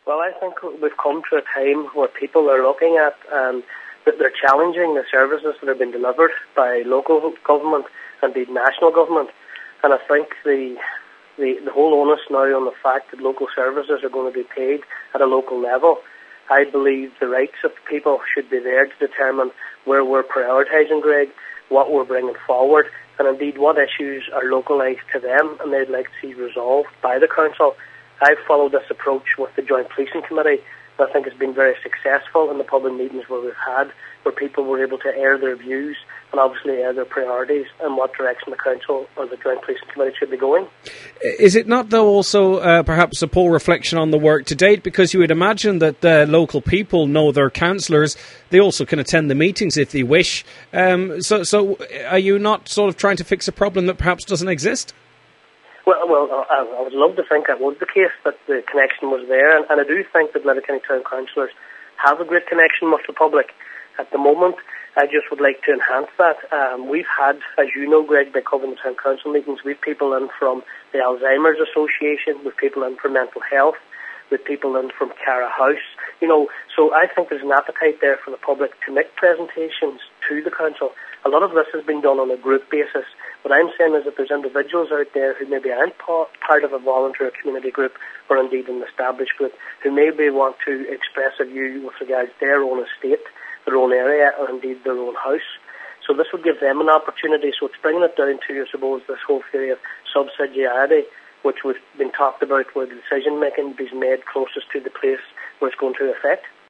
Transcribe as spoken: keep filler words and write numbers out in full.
Well, I think we've come to a time where people are looking at and that they're challenging the services that have been delivered by local government and the national government. And I think the, the the whole onus now on the fact that local services are going to be paid at a local level. I believe the rights of people should be there to determine where we're prioritising, Greg, what we're bringing forward, and indeed what issues are localised to them and they'd like to see resolved by the council. I've followed this approach with the Joint Policing Committee, and I think it's been very successful in the public meetings where we've had, where people were able to air their views and obviously air their priorities and what direction the council or the Joint Policing Committee should be going. Is it not, though, also uh, perhaps a poor reflection on the work to date? Because you would imagine that the local people know their councillors. They also can attend the meetings if they wish. Um, so, so are you not sort of trying to fix a problem that perhaps doesn't exist? Well, well, I, I would love to think that was the case, that the connection was there, and, and I do think that Letterkenny Town councillors have a great connection with the public at the moment. I just would like to enhance that. Um, we've had, as you know, Greg, by covering the town council meetings, we've people in from the Alzheimer's Association, we've people in from mental health, with people in from Cara House, you know, so I think there's an appetite there for the public to make presentations to the council. A lot of this has been done on a group basis. What I'm saying is that there's individuals out there who maybe aren't part of a volunteer community group or indeed an established group who maybe want to express a view with regards to their own estate, their own area, or indeed their own house. So this would give them an opportunity. So it's bringing it down to, I suppose, this whole theory of subsidiarity, which was been talked about, where the decision making is made closest to the place where it's going to affect.